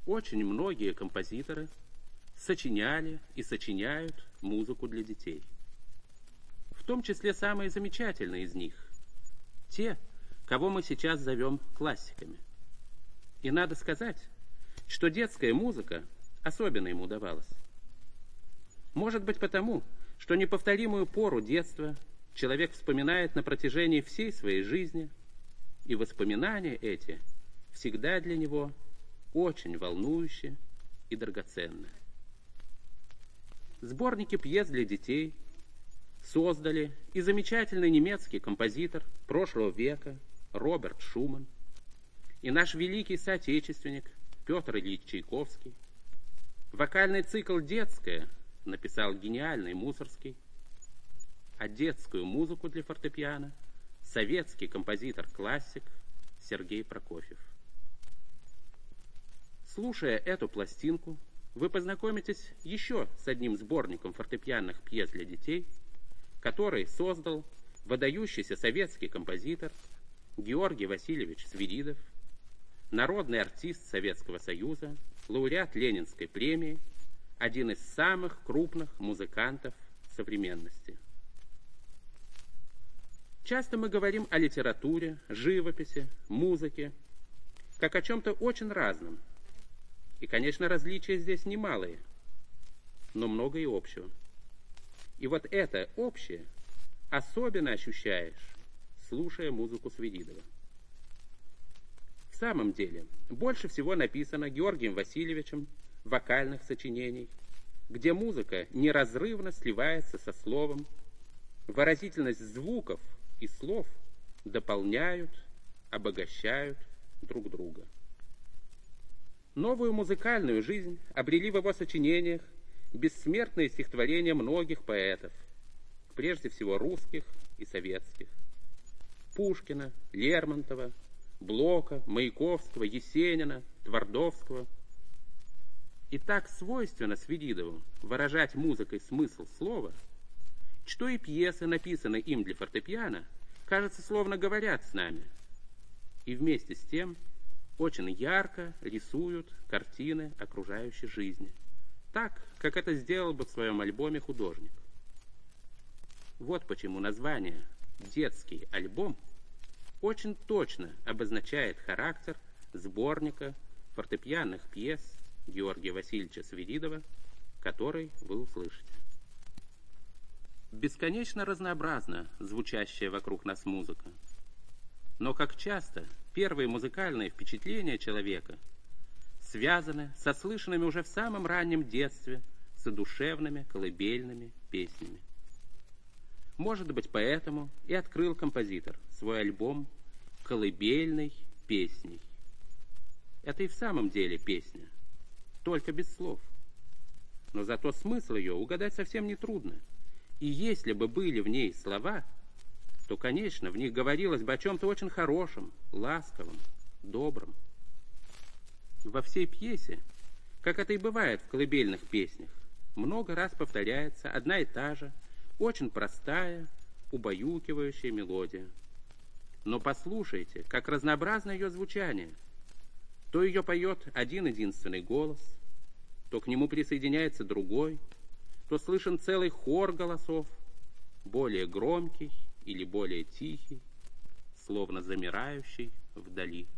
очень многие композиторы сочиняли и сочиняют музыку для детей. В том числе самые замечательные из них – те, кого мы сейчас зовем классиками. И надо сказать, что детская музыка особенно ему давалась. Может быть потому, что неповторимую пору детства человек вспоминает на протяжении всей своей жизни, и воспоминания эти всегда для него очень волнующие и драгоценны. Сборники пьес для детей создали и замечательный немецкий композитор прошлого века Роберт Шуман, и наш великий соотечественник Петр Ильич Чайковский. Вокальный цикл «Детская» написал гениальный Мусорский, а детскую музыку для фортепиано – советский композитор-классик Сергей Прокофьев. Слушая эту пластинку, вы познакомитесь еще с одним сборником фортепианных пьес для детей, который создал выдающийся советский композитор Георгий Васильевич Свиридов, народный артист Советского Союза, лауреат Ленинской премии, один из самых крупных музыкантов современности. Часто мы говорим о литературе, живописи, музыке, как о чем-то очень разном. И, конечно, различия здесь немалые, но много и общего. И вот это общее особенно ощущаешь, слушая музыку Свиридова. В самом деле, больше всего написано Георгием Васильевичем вокальных сочинений, где музыка неразрывно сливается со словом, выразительность звуков и слов дополняют, обогащают друг друга. Новую музыкальную жизнь обрели в его сочинениях бессмертные стихотворения многих поэтов, прежде всего русских и советских: Пушкина, Лермонтова, Блока, Маяковского, Есенина, Твардовского. И так свойственно Свиридову выражать музыкой смысл слова, что и пьесы, написанные им для фортепиано, кажется, словно говорят с нами, и вместе с тем очень ярко рисуют картины окружающей жизни, так, как это сделал бы в своем альбоме художник. Вот почему название «Детский альбом» очень точно обозначает характер сборника фортепианных пьес Георгия Васильевича Свиридова, который вы услышите. Бесконечно разнообразна звучащая вокруг нас музыка. Но, как часто, первые музыкальные впечатления человека связаны со слышанными уже в самом раннем детстве задушевными колыбельными песнями. Может быть, поэтому и открыл композитор свой альбом колыбельной песней. Это и в самом деле песня, только без слов. Но зато смысл ее угадать совсем нетрудно. И если бы были в ней слова, то, конечно, в них говорилось бы о чем-то очень хорошем, ласковом, добром. Во всей пьесе, как это и бывает в колыбельных песнях, много раз повторяется одна и та же, очень простая, убаюкивающая мелодия. Но послушайте, как разнообразно ее звучание. То ее поет один-единственный голос, то к нему присоединяется другой, то слышен целый хор голосов, более громкий или более тихий, словно замирающий вдали.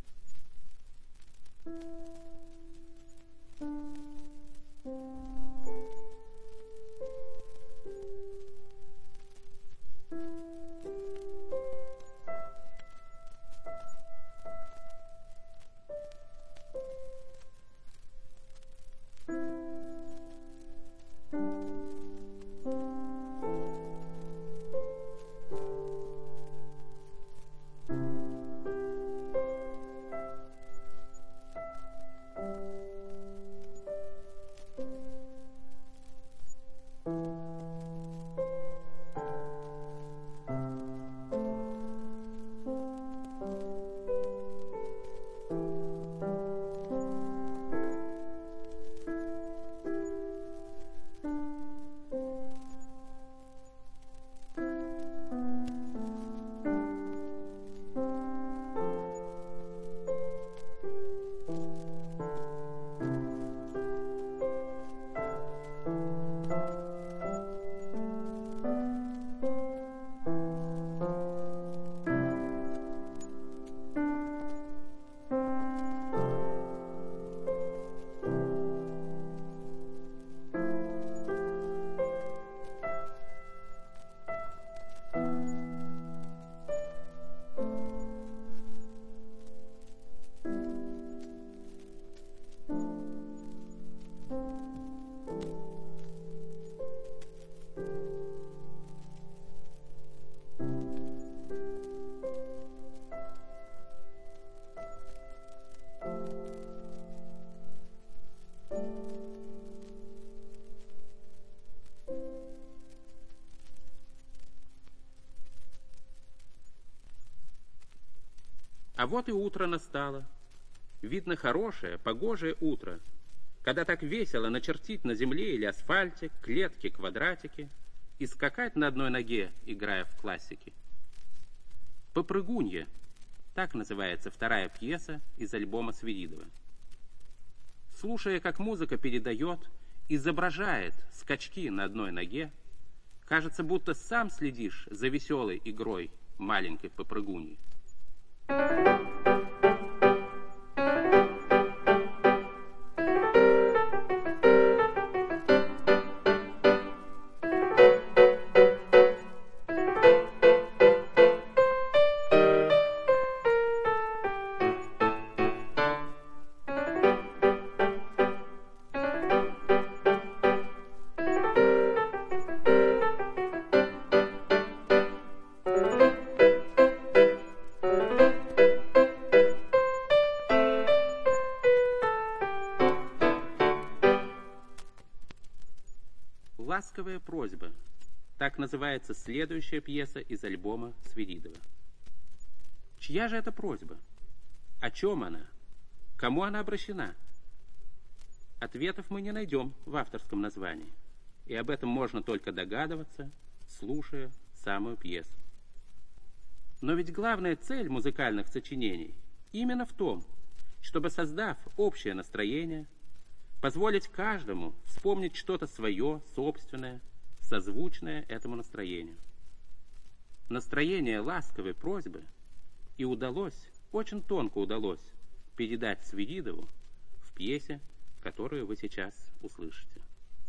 А вот и утро настало. Видно хорошее, погожее утро, когда так весело начертить на земле или асфальте клетки, квадратики и скакать на одной ноге, играя в классики. «Попрыгунья» — так называется вторая пьеса из альбома Свиридова. Слушая, как музыка передает, изображает скачки на одной ноге, кажется, будто сам следишь за веселой игрой маленькой попрыгуньи. «Ласковая просьба» — так называется следующая пьеса из альбома Свиридова. Чья же это просьба? О чем она? Кому она обращена? Ответов мы не найдем в авторском названии, и об этом можно только догадываться, слушая самую пьесу. Но ведь главная цель музыкальных сочинений именно в том, чтобы, создав общее настроение, позволить каждому вспомнить что-то свое, собственное, созвучное этому настроению. Настроение ласковой просьбы и удалось, очень тонко удалось, передать Свиридову в пьесе, которую вы сейчас услышите.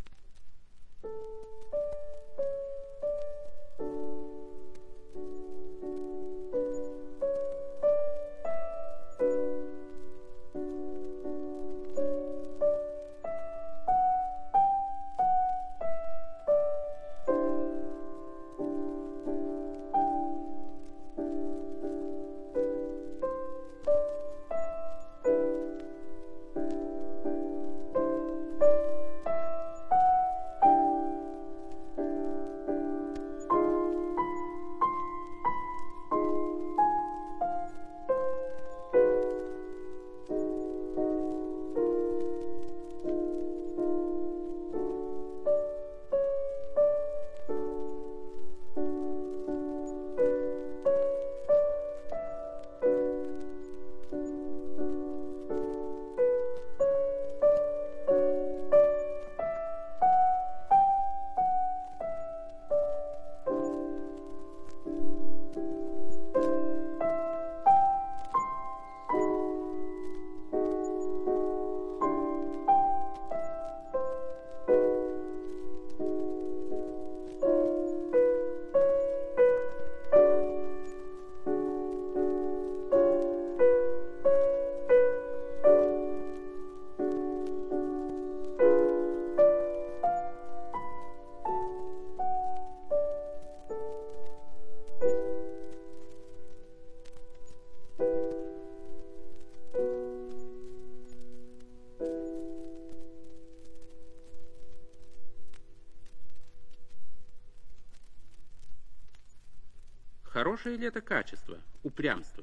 Хорошее ли это качество, упрямство?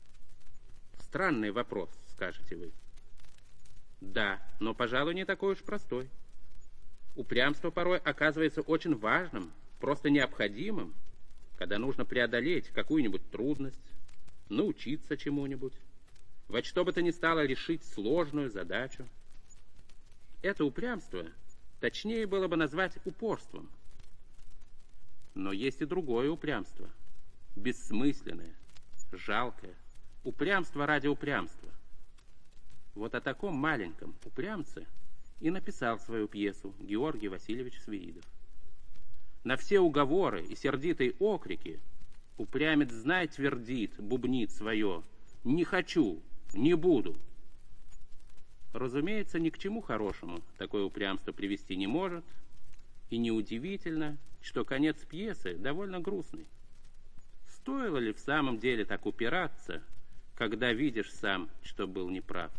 Странный вопрос, скажете вы. Да, но, пожалуй, не такой уж простой. Упрямство порой оказывается очень важным, просто необходимым, когда нужно преодолеть какую-нибудь трудность, научиться чему-нибудь, во что бы то ни стало решить сложную задачу. Это упрямство точнее было бы назвать упорством. Но есть и другое упрямство, бессмысленное, жалкое, упрямство ради упрямства. Вот о таком маленьком упрямце и написал свою пьесу Георгий Васильевич Свиридов. На все уговоры и сердитые окрики упрямец, знай, твердит, бубнит свое: «Не хочу, не буду». Разумеется, ни к чему хорошему такое упрямство привести не может, и неудивительно, что конец пьесы довольно грустный. Стоило ли в самом деле так упираться, когда видишь сам, что был неправ?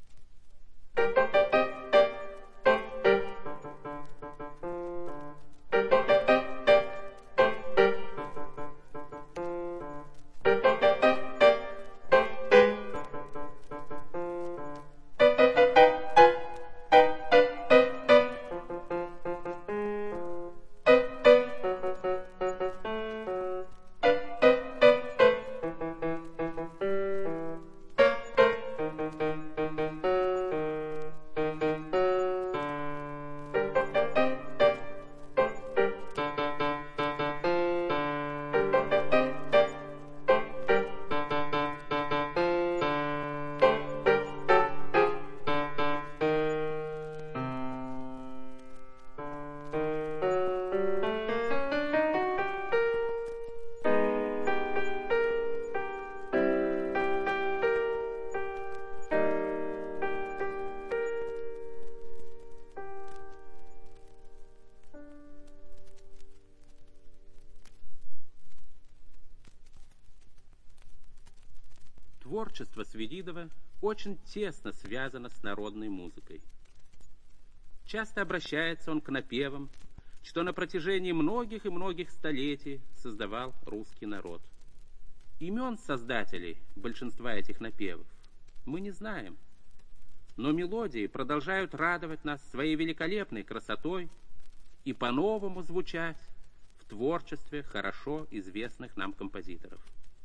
Творчество Свиридова очень тесно связано с народной музыкой. Часто обращается он к напевам, что на протяжении многих и многих столетий создавал русский народ. Имен создателей большинства этих напевов мы не знаем, но мелодии продолжают радовать нас своей великолепной красотой и по-новому звучать в творчестве хорошо известных нам композиторов.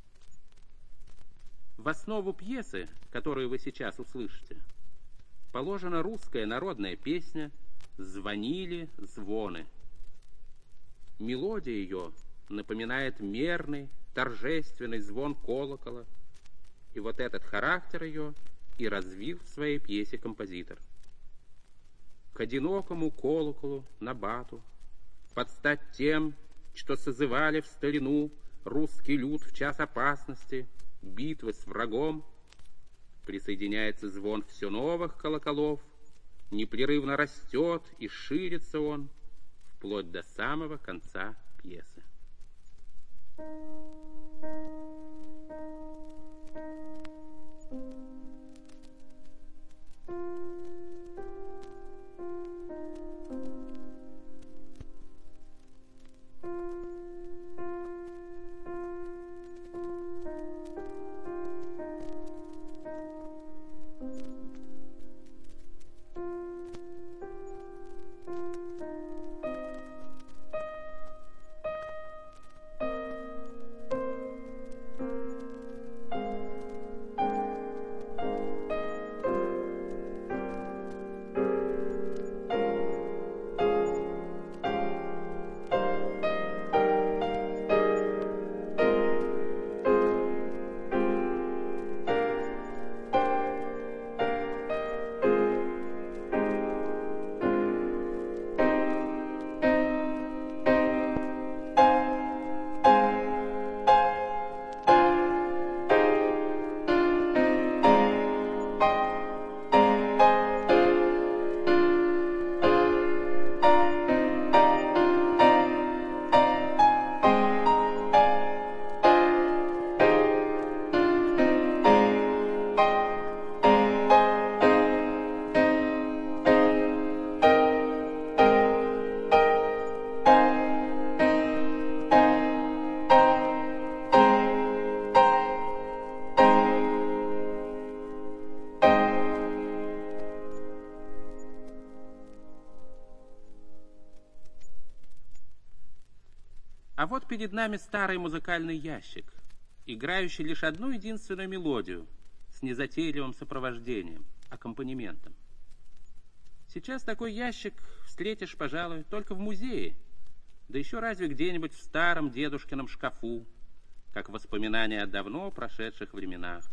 В основу пьесы, которую вы сейчас услышите, положена русская народная песня «Звонили звоны». Мелодия ее напоминает мерный, торжественный звон колокола, и вот этот характер ее и развил в своей пьесе композитор. К одинокому колоколу на бату, под стать тем, что созывали в старину русский люд в час опасности, битвы с врагом, присоединяется звон все новых колоколов, непрерывно растет и ширится он вплоть до самого конца пьесы. А вот перед нами старый музыкальный ящик, играющий лишь одну единственную мелодию с незатейливым сопровождением, аккомпанементом. Сейчас такой ящик встретишь, пожалуй, только в музее, да еще разве где-нибудь в старом дедушкином шкафу, как воспоминания о давно прошедших временах.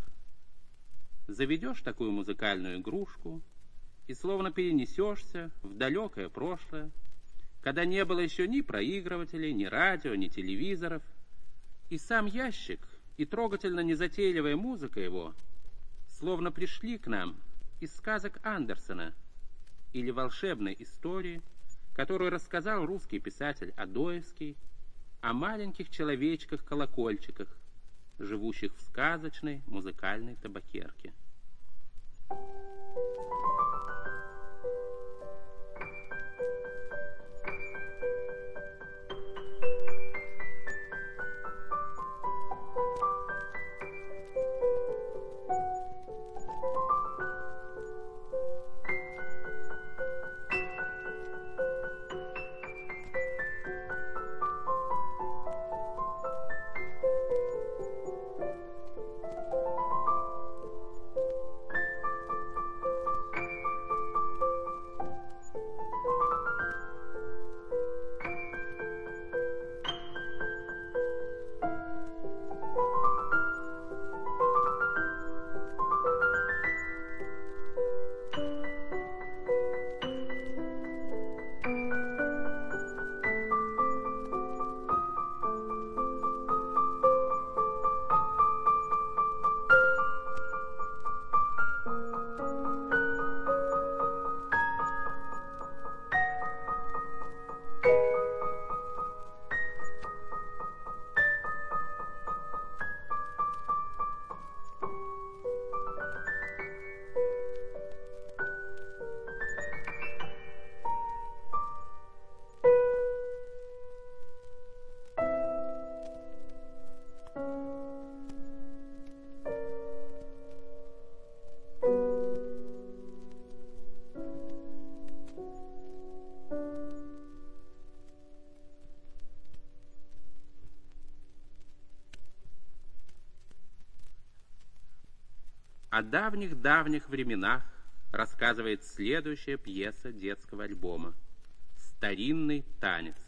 Заведешь такую музыкальную игрушку и словно перенесешься в далекое прошлое, когда не было еще ни проигрывателей, ни радио, ни телевизоров, и сам ящик, и трогательно незатейливая музыка его словно пришли к нам из сказок Андерсена или волшебной истории, которую рассказал русский писатель Адоевский о маленьких человечках-колокольчиках, живущих в сказочной музыкальной табакерке. О давних-давних временах рассказывает следующая пьеса детского альбома «Старинный танец».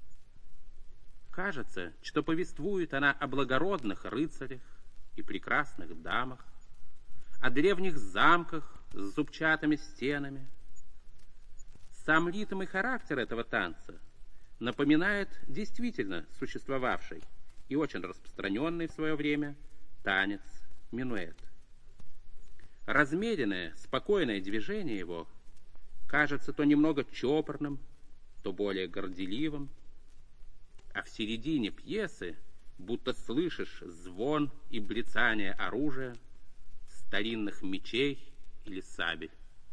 Кажется, что повествует она о благородных рыцарях и прекрасных дамах, о древних замках с зубчатыми стенами. Сам ритм и характер этого танца напоминает действительно существовавший и очень распространенный в свое время танец минуэт. Размеренное, спокойное движение его кажется то немного чопорным, то более горделивым, а в середине пьесы будто слышишь звон и блицание оружия, старинных мечей или сабель.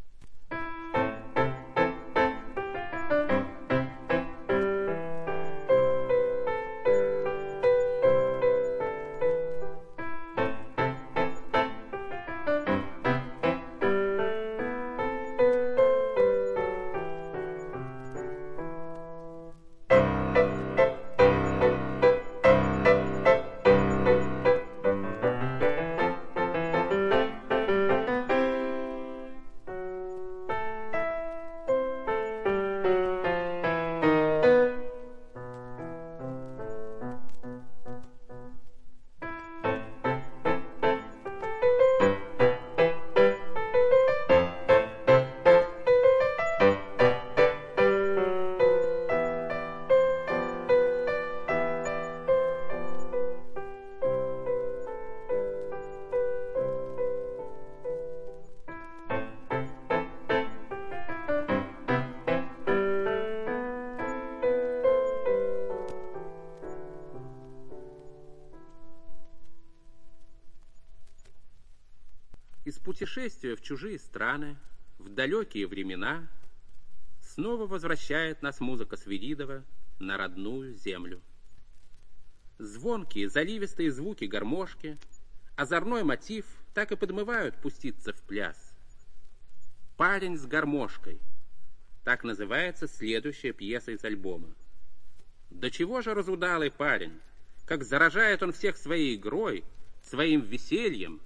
Из путешествия в чужие страны, в далекие времена, снова возвращает нас музыка Свиридова на родную землю. Звонкие, заливистые звуки гармошки, озорной мотив так и подмывают пуститься в пляс. «Парень с гармошкой» — так называется следующая пьеса из альбома. До чего же разудалый парень, как заражает он всех своей игрой, своим весельем.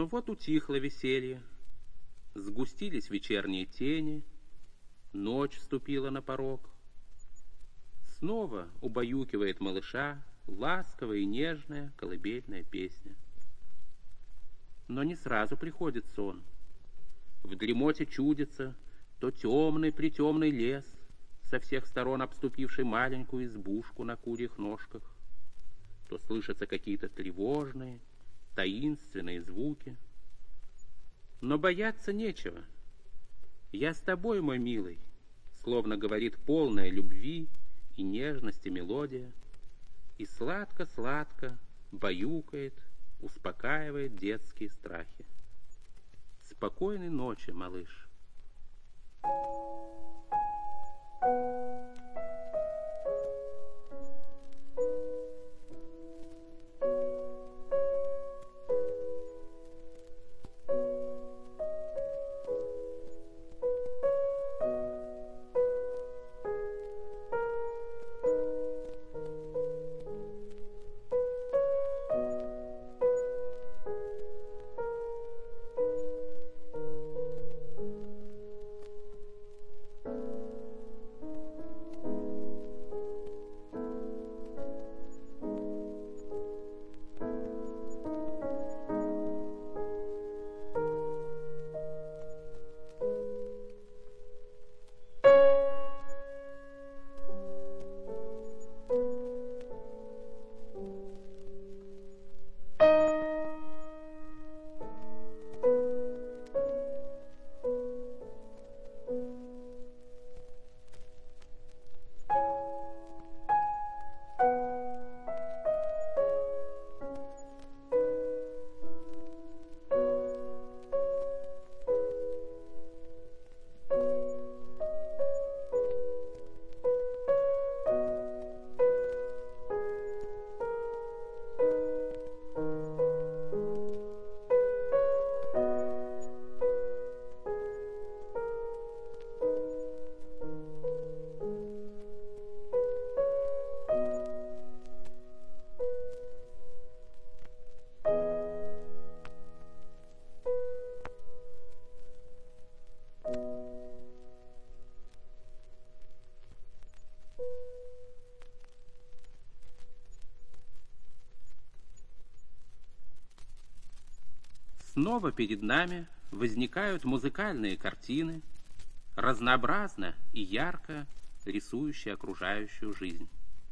Но вот утихло веселье, сгустились вечерние тени, ночь вступила на порог. Снова убаюкивает малыша ласковая и нежная колыбельная песня. Но не сразу приходит сон. В дремоте чудится то темный-притемный лес, со всех сторон обступивший маленькую избушку на курьих ножках, то слышатся какие-то тревожные, таинственные звуки. Но бояться нечего. Я с тобой, мой милый, словно говорит полная любви и нежности мелодия, и сладко-сладко баюкает, успокаивает детские страхи. Спокойной ночи, малыш. Снова перед нами возникают музыкальные картины, разнообразно и ярко рисующие окружающую жизнь.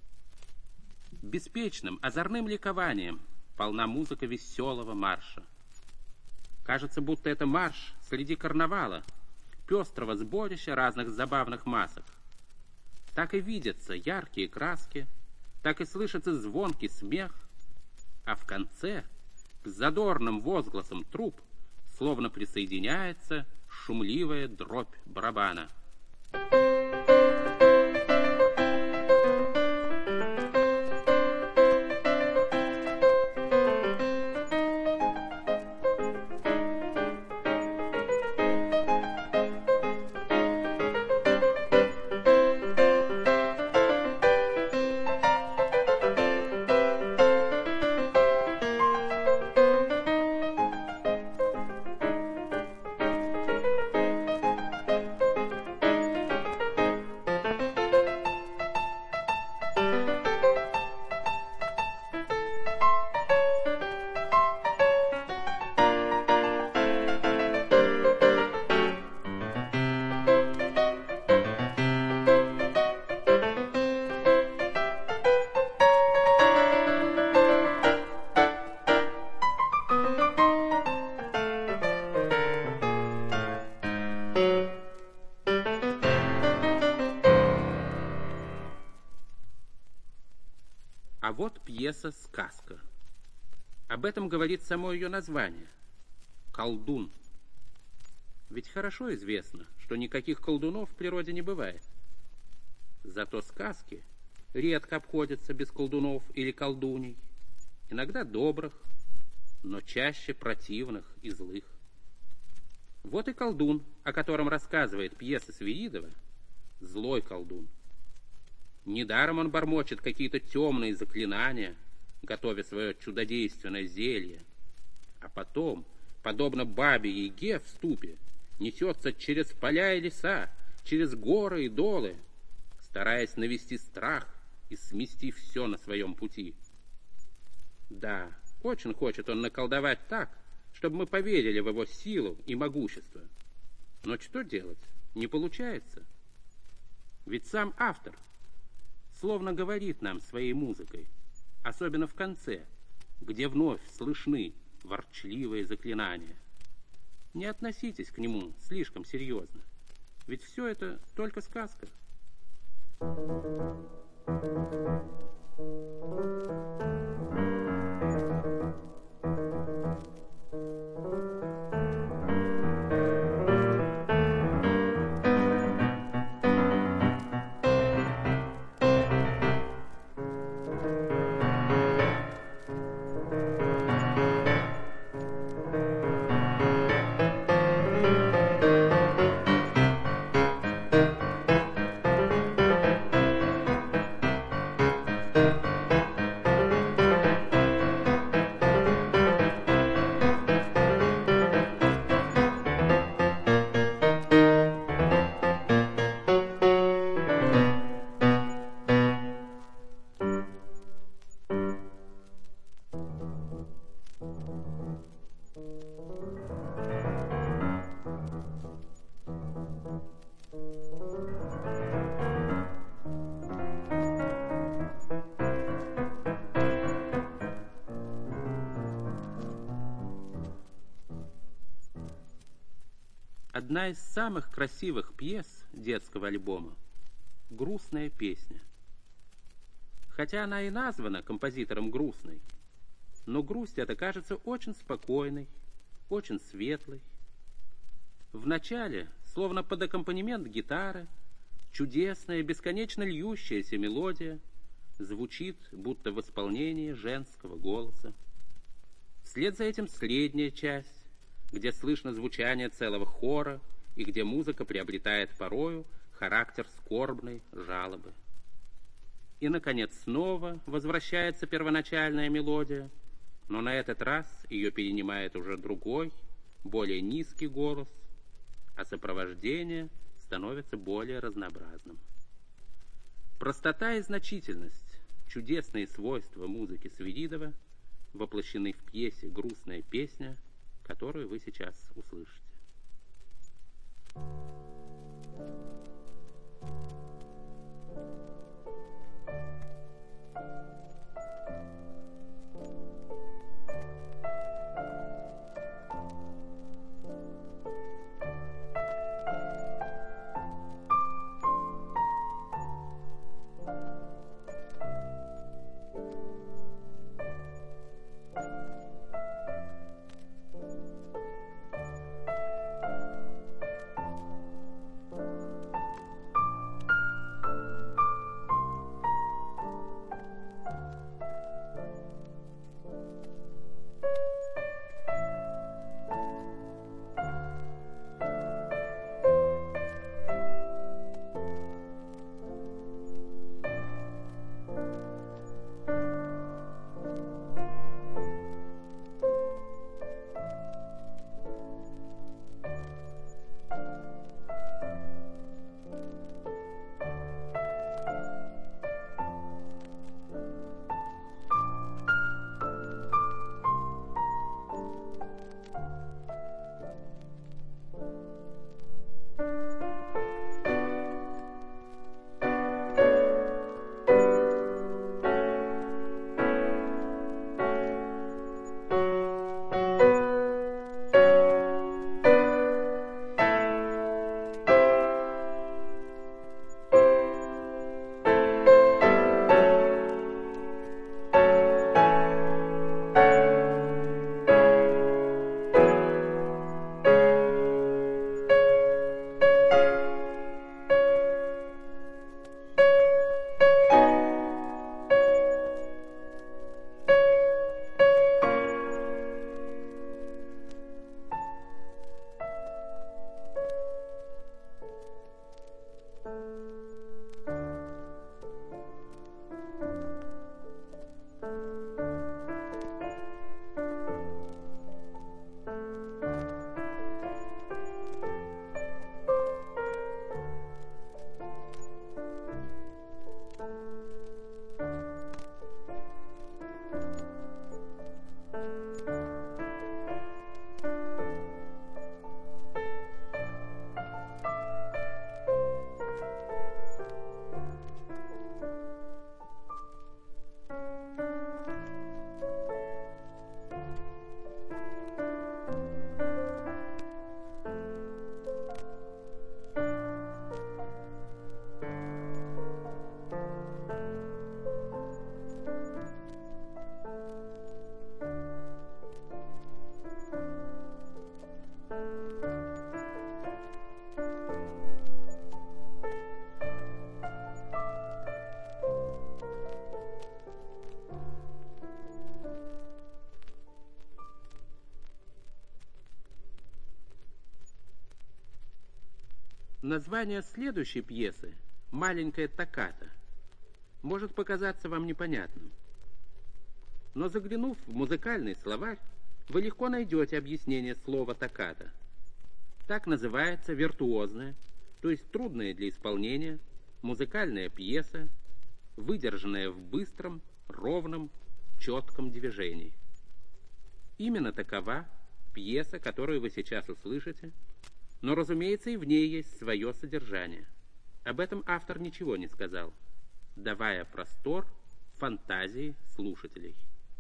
Беспечным, озорным ликованием полна музыка веселого марша. Кажется, будто это марш среди карнавала, пестрого сборища разных забавных масок. Так и видятся яркие краски, так и слышится звонкий смех, а в конце к задорным возгласам труп словно присоединяется шумливая дробь барабана. А вот пьеса «Сказка». Об этом говорит само ее название – «Колдун». Ведь хорошо известно, что никаких колдунов в природе не бывает. Зато сказки редко обходятся без колдунов или колдуней, иногда добрых, но чаще противных и злых. Вот и колдун, о котором рассказывает пьеса Свиридова, злой колдун. Недаром он бормочет какие-то темные заклинания, готовя свое чудодейственное зелье, а потом подобно бабе-яге в ступе, несется через поля и леса, через горы и долы, стараясь навести страх и смести все на своем пути. Да, очень хочет он наколдовать так, чтобы мы поверили в его силу и могущество. Но что делать? Не получается. Ведь сам автор словно говорит нам своей музыкой, особенно в конце, где вновь слышны ворчливые заклинания. Не относитесь к нему слишком серьезно, ведь все это только сказка. Одна из самых красивых пьес детского альбома — «Грустная песня». Хотя она и названа композитором грустной, но грусть эта кажется очень спокойной, очень светлой. В начале, словно под аккомпанемент гитары, чудесная, бесконечно льющаяся мелодия звучит, будто в исполнении женского голоса. Вслед за этим средняя часть, где слышно звучание целого хора и где музыка приобретает порою характер скорбной жалобы. И, наконец, снова возвращается первоначальная мелодия, но на этот раз ее перенимает уже другой, более низкий голос, а сопровождение становится более разнообразным. Простота и значительность, чудесные свойства музыки Свиридова воплощены в пьесе «Грустная песня», которую вы сейчас услышите. Название следующей пьесы «Маленькая токката» может показаться вам непонятным. Но заглянув в музыкальный словарь, вы легко найдете объяснение слова «токката». Так называется виртуозная, то есть трудная для исполнения, музыкальная пьеса, выдержанная в быстром, ровном, четком движении. Именно такова пьеса, которую вы сейчас услышите, но, разумеется, и в ней есть свое содержание. Об этом автор ничего не сказал, давая простор фантазии слушателей.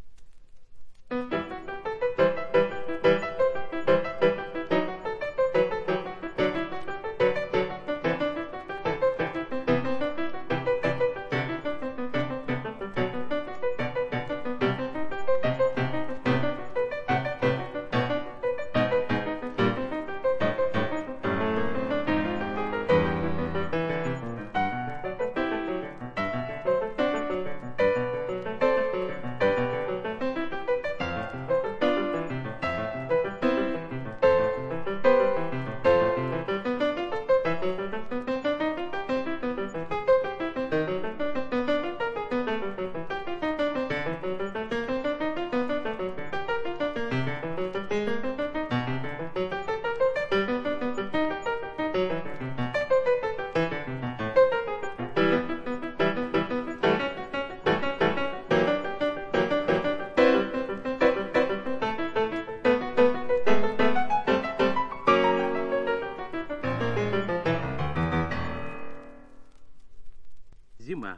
Зима.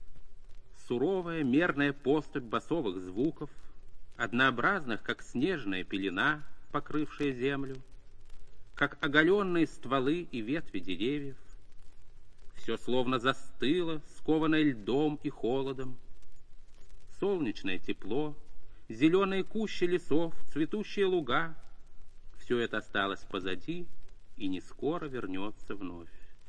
Суровая мерная поступь басовых звуков, однообразных, как снежная пелена, покрывшая землю, как оголенные стволы и ветви деревьев. Все словно застыло, скованное льдом и холодом. Солнечное тепло, зеленые кущи лесов, цветущие луга — все это осталось позади и не скоро вернется вновь.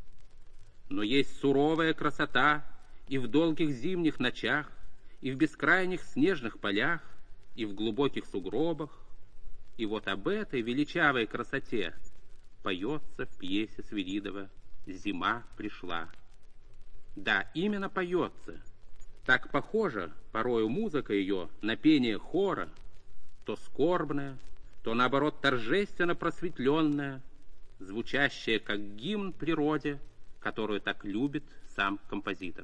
Но есть суровая красота и в долгих зимних ночах, и в бескрайних снежных полях, и в глубоких сугробах. И вот об этой величавой красоте поется в пьесе Свиридова «Зима пришла». Да, именно поется. Так похожа порою музыка ее на пение хора, то скорбная, то наоборот торжественно просветленная, звучащая как гимн природе, которую так любит сам композитор.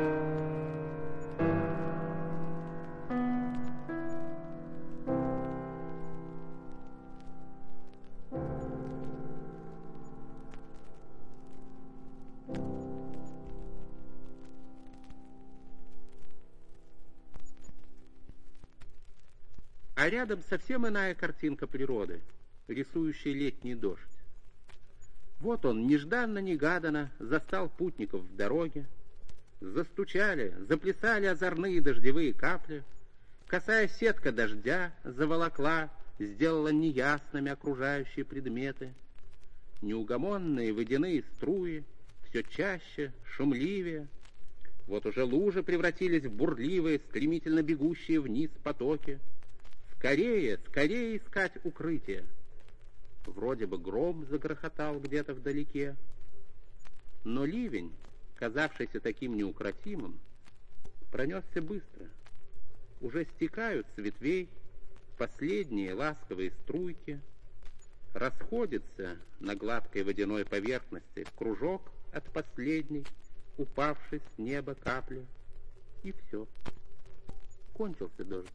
А рядом совсем иная картинка природы, рисующая летний дождь. Вот он нежданно-негаданно застал путников в дороге. Застучали, заплясали озорные дождевые капли. Косая сетка дождя заволокла, сделала неясными окружающие предметы. Неугомонные водяные струи все чаще, шумливее. Вот уже лужи превратились в бурливые, стремительно бегущие вниз потоки. Скорее, скорее искать укрытие. Вроде бы гром загрохотал где-то вдалеке. Но ливень, казавшийся таким неукротимым, пронесся быстро. Уже стекают с ветвей последние ласковые струйки, расходится на гладкой водяной поверхности кружок от последней, упавшей с неба капли, и все. Кончился дождик.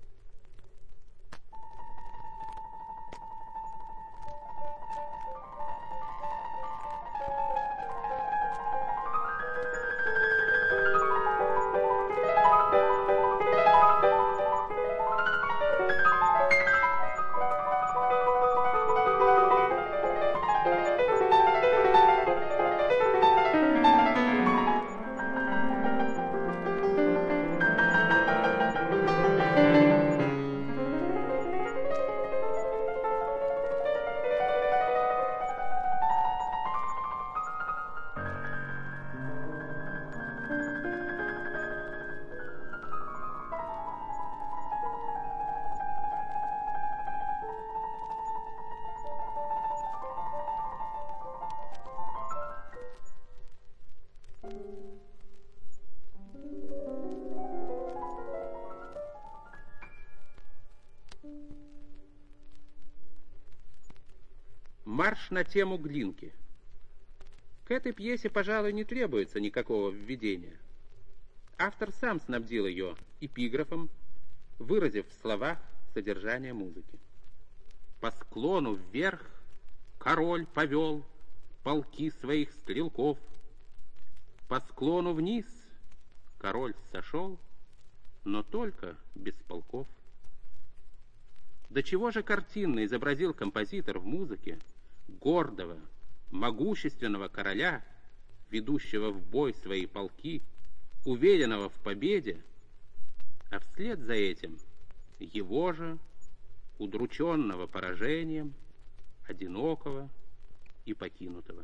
Марш на тему Глинки. К этой пьесе, пожалуй, не требуется никакого введения. Автор сам снабдил ее эпиграфом, выразив в словах содержание музыки. По склону вверх король повел полки своих стрелков. По склону вниз король сошел, но только без полков. До чего же картинно изобразил композитор в музыке гордого, могущественного короля, ведущего в бой свои полки, уверенного в победе, а вслед за этим его же, удрученного поражением, одинокого и покинутого.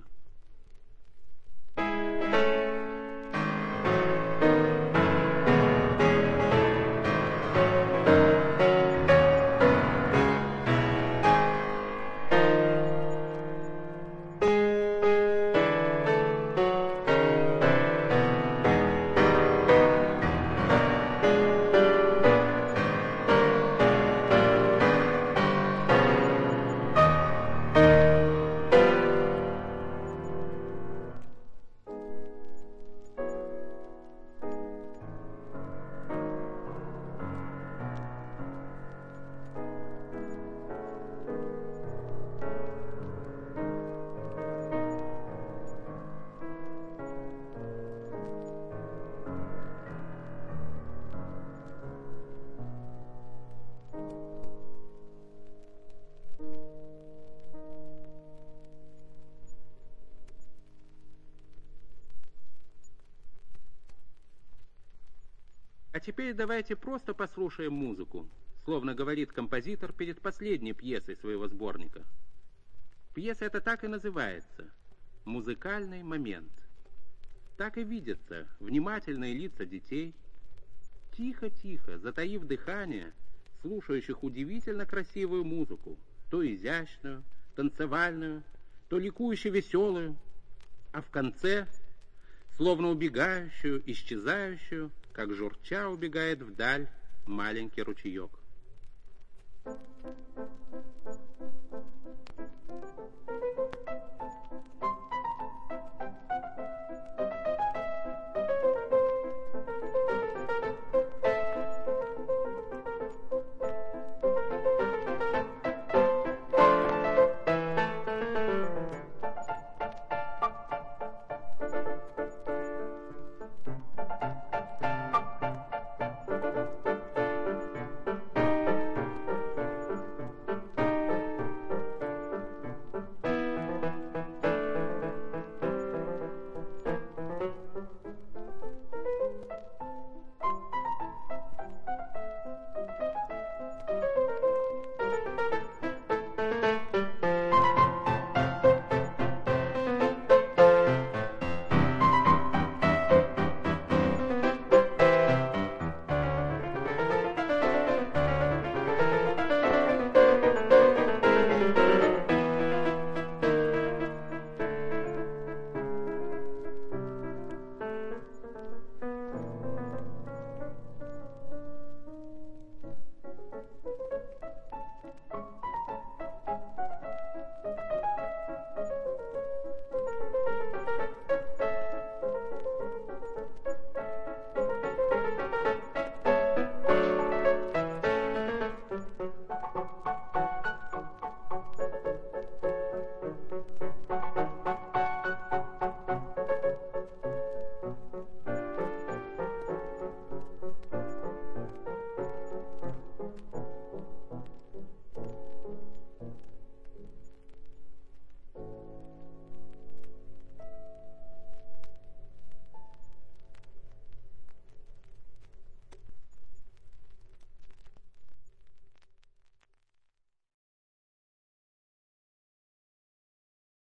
А теперь давайте просто послушаем музыку, словно говорит композитор перед последней пьесой своего сборника. Пьеса эта так и называется «Музыкальный момент». Так и видятся внимательные лица детей, тихо-тихо, затаив дыхание, слушающих удивительно красивую музыку, то изящную, танцевальную, то ликующе веселую, а в конце, словно убегающую, исчезающую, как журча убегает вдаль маленький ручеек.